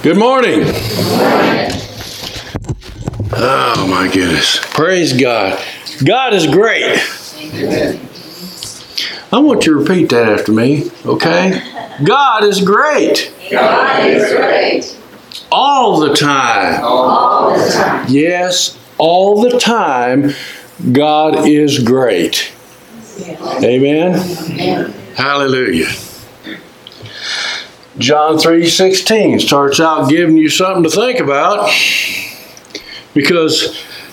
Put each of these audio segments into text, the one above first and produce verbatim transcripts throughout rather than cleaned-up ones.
Good morning. Oh my goodness. Praise God. God is great. Amen. I want you to repeat that after me, okay? God is great. God is great. All the time. All the time. Yes, all the time, God is great. Amen? Amen. Hallelujah. John three sixteen starts out giving you something to think about, because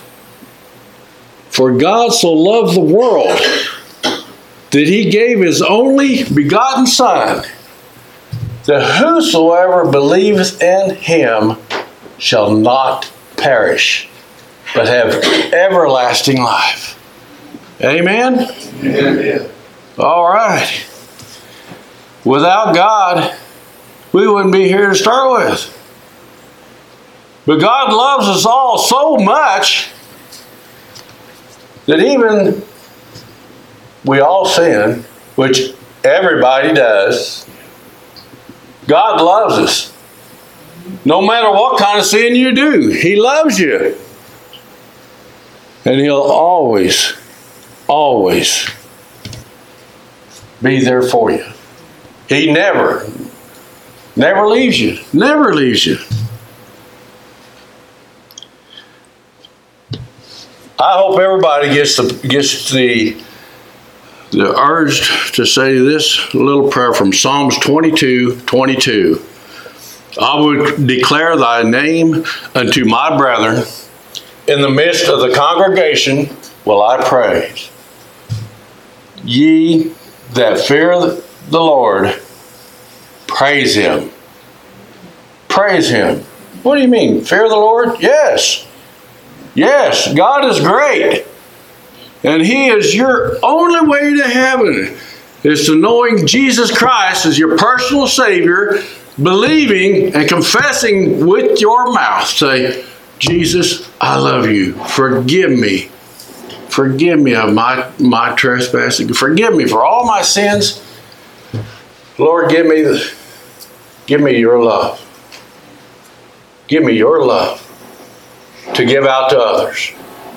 for God so loved the world that he gave his only begotten Son, that whosoever believeth in him shall not perish, but have everlasting life. Amen? Amen. All right. Without God, we wouldn't be here to start with. But God loves us all so much that even we all sin, which everybody does. God loves us. No matter what kind of sin you do, he loves you. And he'll always, always be there for you. He never, never leaves you. Never leaves you. I hope everybody gets the gets the the urge to say this little prayer from Psalms twenty-two twenty-two. I will declare thy name unto my brethren. In the midst of the congregation will I praise. Ye that fear the Lord, praise him. Praise him. What do you mean? Fear the Lord? Yes. Yes, God is great. And he is your only way to heaven, is to knowing Jesus Christ as your personal Savior, believing and confessing with your mouth. Say, Jesus, I love you. Forgive me. Forgive me of my, my trespassing. Forgive me for all my sins. Lord, give me the, give me your love. Give me your love to give out to others.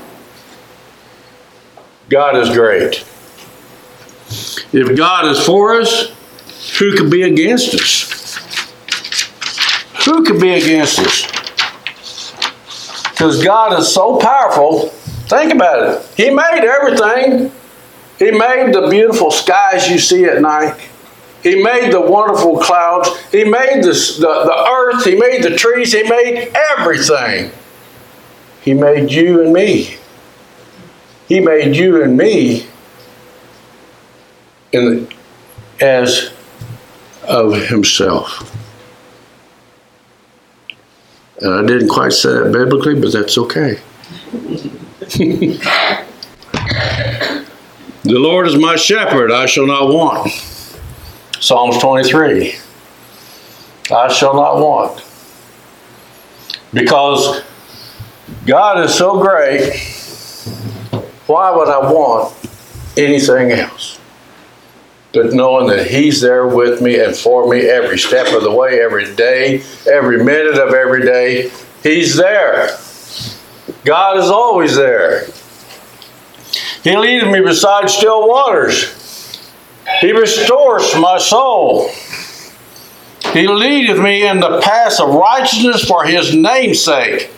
God is great. If God is for us, who could be against us? Who could be against us? Because God is so powerful. Think about it. He made everything. He made the beautiful skies you see at night. He made the wonderful clouds. He made the, the, the earth. He made the trees. He made everything. He made you and me. He made you and me in the, as of himself. And I didn't quite say that biblically, but that's okay. The Lord is my shepherd, I shall not want. Psalms twenty-three. I shall not want. Because God is so great, why would I want anything else? But knowing that he's there with me and for me every step of the way, every day, every minute of every day, he's there. God is always there. He leadeth me beside still waters. He restores my soul. He leadeth me in the paths of righteousness for his name's sake.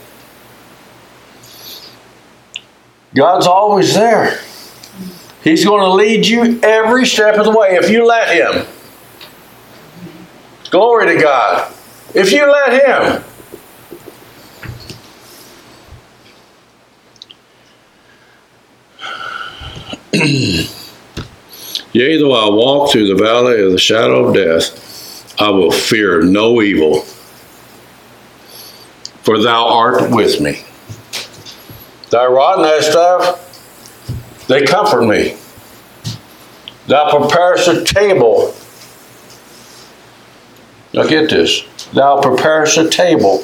God's always there. He's going to lead you every step of the way if you let him. Glory to God. If you let him. Yea, though I walk through the valley of the shadow of death, I will fear no evil, for thou art with me. Thy rod and thy staff, they comfort me. Thou preparest a table. Now get this. Thou preparest a table.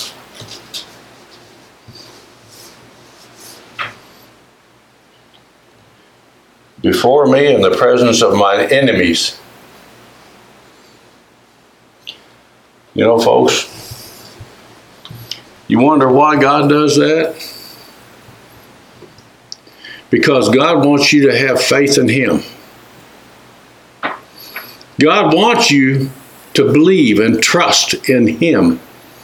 Before me in the presence of my enemies. You know, folks, You wonder why God does that? Because God wants you to have faith in Him. God wants you to believe and trust in Him.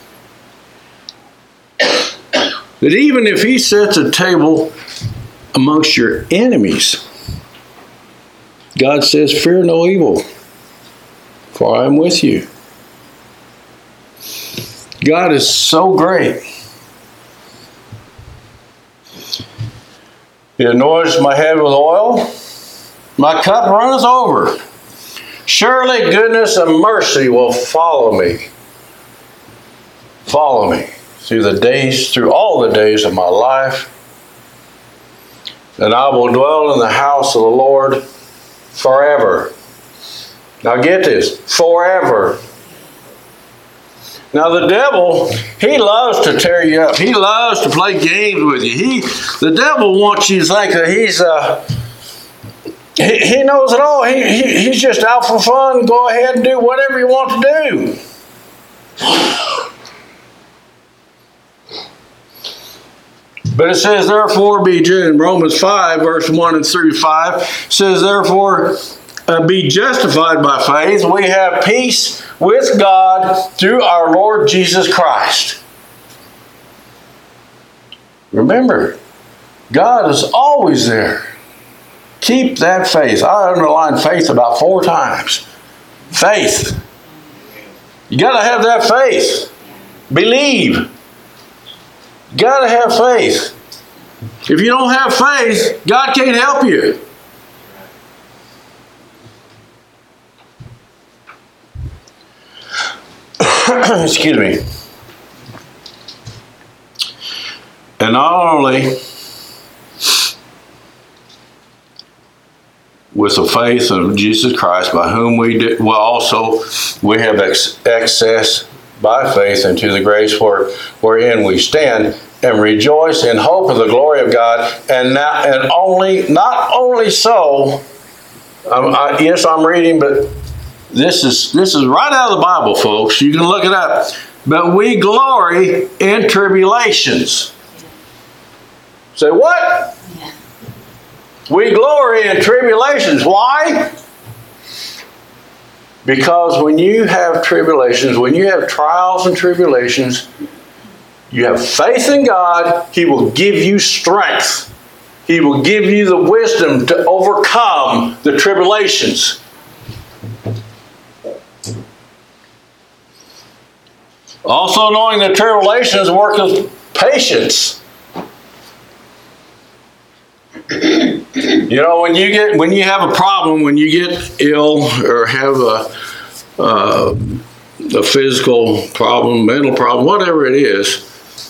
That even if He sets a table amongst your enemies, God says, fear no evil, for I am with you. God is so great. He anoints my head with oil. My cup runneth over. Surely goodness and mercy will follow me. Follow me through the days, through all the days of my life. And I will dwell in the house of the Lord forever. Now get this, forever. Now the devil, he loves to tear you up. He loves to play games with you. He, the devil wants you to think that he's, uh, he, he knows it all. He, he, he's just out for fun. Go ahead and do whatever you want to do. But it says, therefore, be in Romans five, verse one and through five, says, therefore, uh, be justified by faith. We have peace with God through our Lord Jesus Christ. Remember, God is always there. Keep that faith. I underlined faith about four times. Faith. You got to have that faith. Believe. You got to have faith. If you don't have faith, God can't help you. Excuse me. And not only with the faith of Jesus Christ, by whom we did, well, also we have ex- access by faith into the grace where, wherein we stand, and rejoice in hope of the glory of God. And now, and only, not only so. Um, I, yes, I'm reading, but this is this is right out of the Bible, folks. You can look it up. But we glory in tribulations. Say what? Yeah. We glory in tribulations. Why? Because when you have tribulations, when you have trials and tribulations, you have faith in God. He will give you strength. He will give you the wisdom to overcome the tribulations. Also knowing that tribulations worketh patience. You know, when you get when you have a problem, when you get ill or have a uh, a physical problem, mental problem, whatever it is,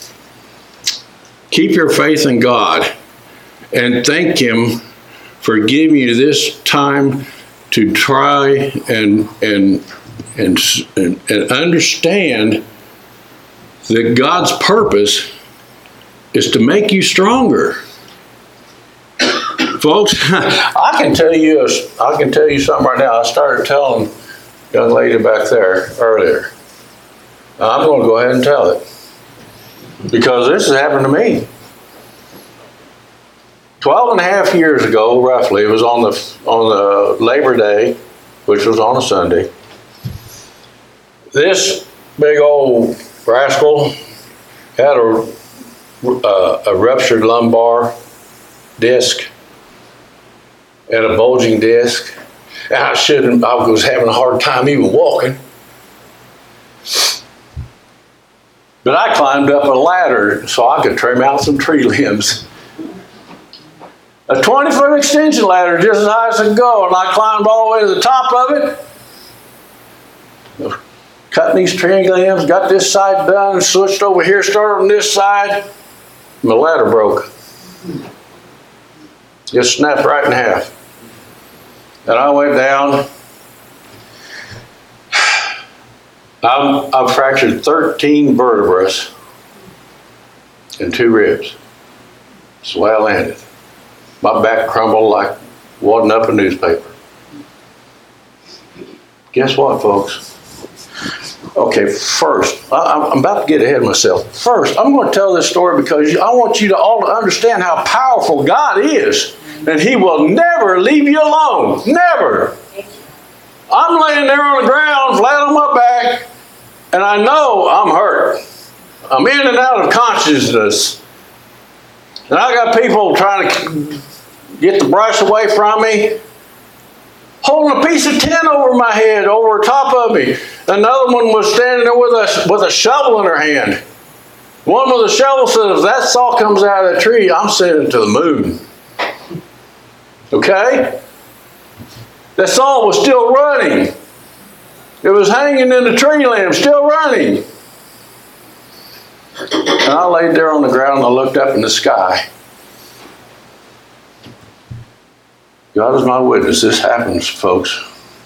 keep your faith in God and thank Him for giving you this time to try and and and and, and understand that God's purpose is to make you stronger. Folks, I can tell you, a, I can tell you something right now. I started telling the young lady back there earlier. I'm going to go ahead and tell it because this has happened to me. Twelve and a half years ago, roughly, it was on the on the Labor Day, which was on a Sunday. This big old rascal had a uh, a ruptured lumbar disc and a bulging disc, and I shouldn't. I was having a hard time even walking. But I climbed up a ladder so I could trim out some tree limbs. A twenty foot extension ladder, just as high as it could go, and I climbed all the way to the top of it. Cutting these tree limbs, got this side done, switched over here, started on this side. My ladder broke. Just snapped right in half. And I went down. I'm, I've fractured thirteen vertebrae and two ribs. That's the way I landed. My back crumbled like wadding up a newspaper. Guess what, folks? Okay, first, I, I'm about to get ahead of myself. First, I'm going to tell this story because I want you to all to understand how powerful God is. And He will never leave you alone. Never. I'm laying there on the ground, flat on my back, and I know I'm hurt. I'm in and out of consciousness. And I got people trying to get the brush away from me, holding a piece of tin over my head, over top of me. Another one was standing there with a, with a shovel in her hand. One with a shovel said, if that saw comes out of that tree, I'm sending it to the moon. Okay? That saw was still running. It was hanging in the tree limb, still running. And I laid there on the ground and I looked up in the sky. God is my witness. This happens, folks.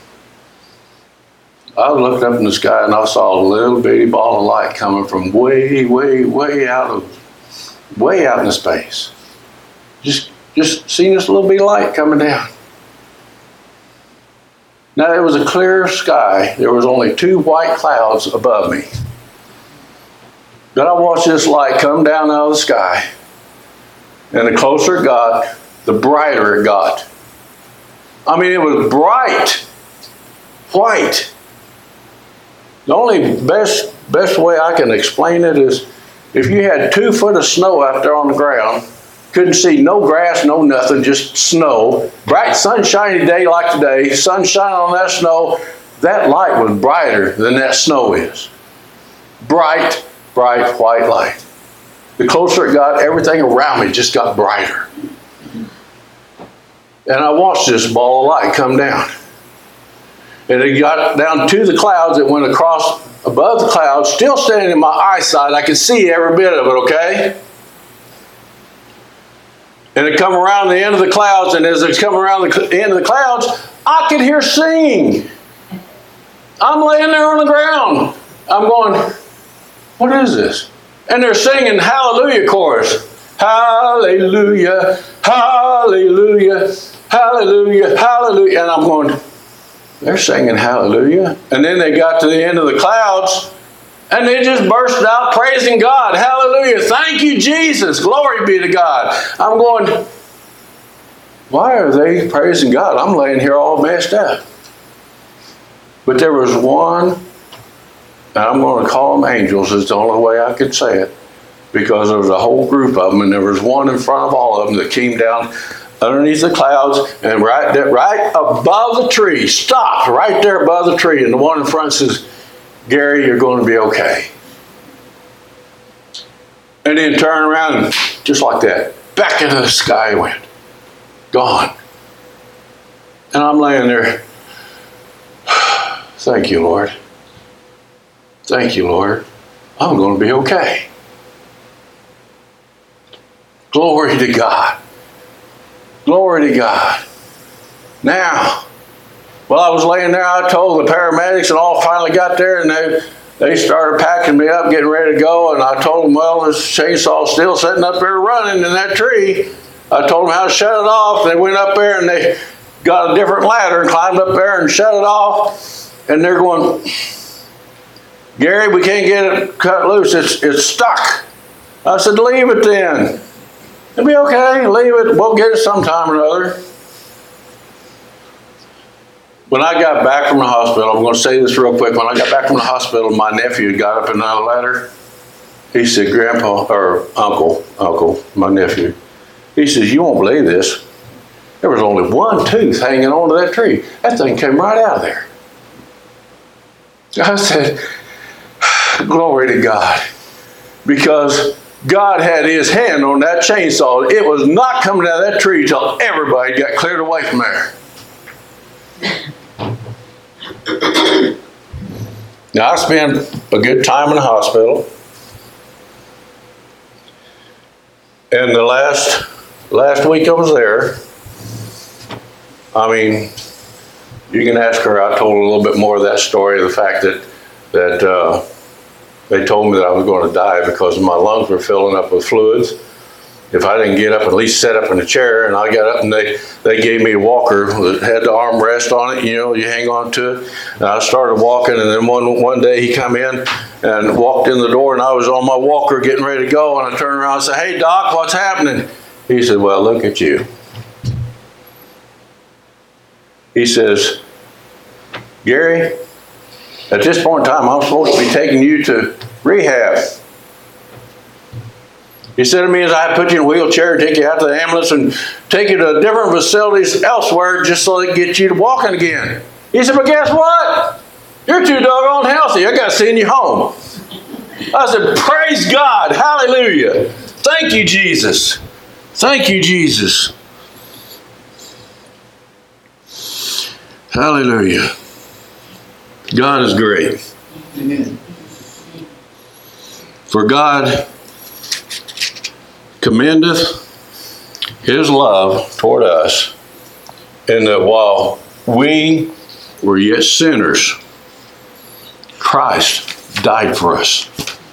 I looked up in the sky and I saw a little bitty ball of light coming from way, way, way out of, way out in space. Just, just seen this little bitty light coming down. Now it was a clear sky. There was only two white clouds above me. Then I watched this light come down out of the sky. And the closer it got, the brighter it got. I mean, it was bright, white. The only best best way I can explain it is if you had two foot of snow out there on the ground, couldn't see no grass, no nothing, just snow. Bright sunshiny day like today, sunshine on that snow, that light was brighter than that snow is. Bright, bright white light. The closer it got, everything around me just got brighter. And I watched this ball of light come down. And it got down to the clouds. It went across above the clouds, still standing in my eyesight. I could see every bit of it, okay? And it come around the end of the clouds, and as it's coming around the end of the clouds, I could hear singing. I'm laying there on the ground. I'm going, what is this? And they're singing Hallelujah chorus. Hallelujah, hallelujah, hallelujah, hallelujah. And I'm going, they're singing hallelujah. And then they got to the end of the clouds and they just burst out praising God. Hallelujah. Thank you, Jesus. Glory be to God. I'm going, why are they praising God? I'm laying here all messed up. But there was one, and I'm going to call them angels. It's the only way I could say it. Because there was a whole group of them, and there was one in front of all of them that came down underneath the clouds and right there, right above the tree, stopped right there above the tree. And the one in front says, Gary, you're going to be okay. And then turn around and just like that, back into the sky went. Gone. And I'm laying there. Thank you, Lord. Thank you, Lord. I'm going to be okay. Glory to God. Glory to God. Now, while I was laying there, I told the paramedics and all finally got there, and they they started packing me up, getting ready to go. And I told them, well, this chainsaw's still sitting up there running in that tree. I told them how to shut it off. They went up there and they got a different ladder and climbed up there and shut it off. And they're going, Gary, we can't get it cut loose. It's it's stuck. I said, leave it then. It'll be okay, leave it, we'll get it sometime or another. When I got back from the hospital, I'm going to say this real quick. When I got back from the hospital, my nephew got up another ladder. He said, Grandpa, or Uncle, Uncle, my nephew. He says, you won't believe this. There was only one tooth hanging onto that tree. That thing came right out of there. I said, glory to God. Because God had his hand on that chainsaw. It was not coming out of that tree till everybody got cleared away from there. Now I spent a good time in the hospital. And the last last week I was there, I mean, you can ask her. I told a little bit more of that story, the fact that that uh, they told me that I was going to die because my lungs were filling up with fluids. if I didn't get up, at least set up in a chair. And I got up and they, they gave me a walker that had the armrest on it. You know, you hang on to it. And I started walking, and then one one day he come in and walked in the door, and I was on my walker getting ready to go. And I turned around and said, "Hey, Doc, what's happening?" He said, "Well, look at you." He says, "Gary, at this point in time, I'm supposed to be taking you to rehab." He said to me, "As I put you in a wheelchair, take you out to the ambulance, and take you to different facilities elsewhere just so they can get you to walking again." He said, "But guess what? You're too doggone healthy. I got to send you home." I said, "Praise God. Hallelujah. Thank you, Jesus. Thank you, Jesus." Hallelujah. God is great. Amen. For God commendeth his love toward us, in that while we were yet sinners, Christ died for us.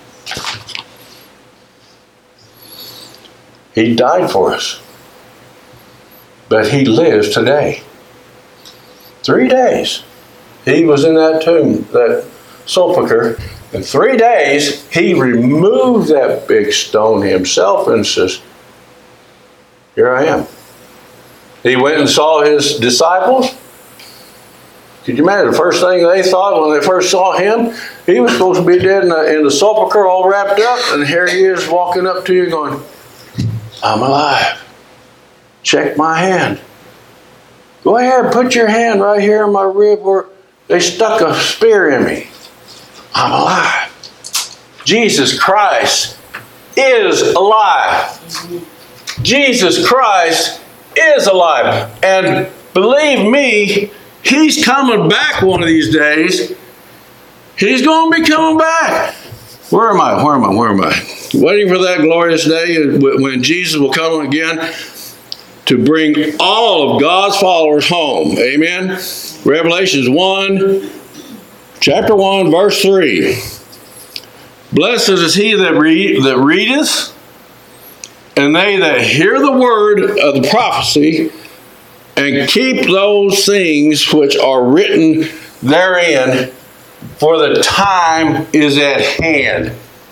He died for us. But he lives today. Three days. He was in that tomb, that sepulcher. In three days, he removed that big stone himself and says, "Here I am." He went and saw his disciples. Could you imagine the first thing they thought when they first saw him? He was supposed to be dead in the, in the sepulcher all wrapped up, and here he is walking up to you going, "I'm alive. Check my hand. Go ahead, put your hand right here in my rib where they stuck a spear in me. I'm alive." Jesus Christ is alive. Jesus Christ is alive. And believe me, he's coming back one of these days. He's going to be coming back. Where am I? Where am I? Where am I? Waiting for that glorious day when Jesus will come again to bring all of God's followers home. Amen. Revelations one, chapter one, verse three. "Blessed is he that, read, that readeth, and they that hear the word of the prophecy, and keep those things which are written therein, for the time is at hand."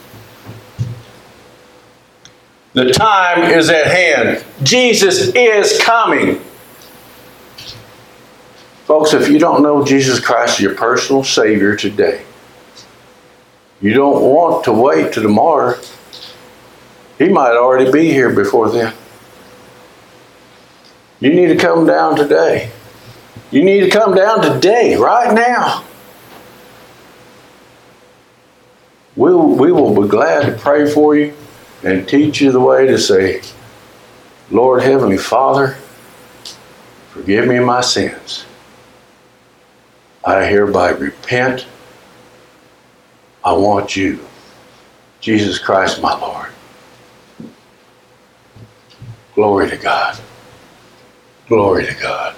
The time is at hand. Jesus is coming. Folks, if you don't know Jesus Christ as your personal Savior today, you don't want to wait till tomorrow. He might already be here before then. You need to come down today. You need to come down today, right now. We will, we will be glad to pray for you and teach you the way to say, "Lord Heavenly Father, forgive me my sins. I hereby repent. I want you, Jesus Christ, my Lord." Glory to God. Glory to God.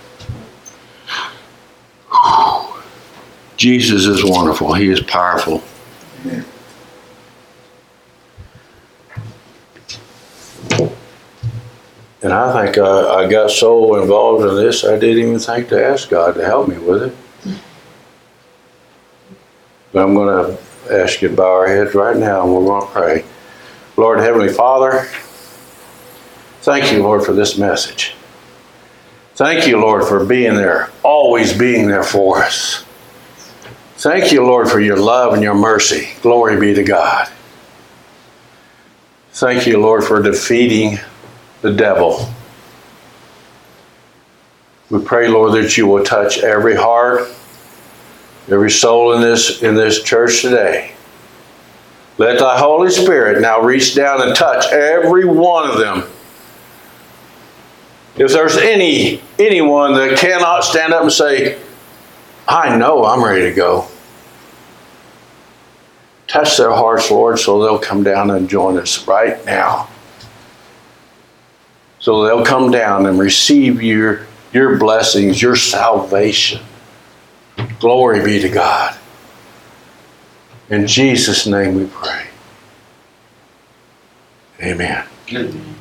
Whew. Jesus is wonderful. He is powerful. Amen. And I think I, I got so involved in this, I didn't even think to ask God to help me with it. But I'm going to ask you to bow our heads right now, and we're going to pray. Lord Heavenly Father, thank you, Lord, for this message. Thank you, Lord, for being there, always being there for us. Thank you, Lord, for your love and your mercy. Glory be to God. Thank you, Lord, for defeating the devil. We pray, Lord, that you will touch every heart, every soul in this, in this church today. Let thy Holy Spirit now reach down and touch every one of them. If there's any anyone that cannot stand up and say, "I know I'm ready to go," touch their hearts, Lord, so they'll come down and join us right now. So they'll come down and receive your, your blessings, your salvation. Glory be to God. In Jesus' name we pray. Amen. Amen.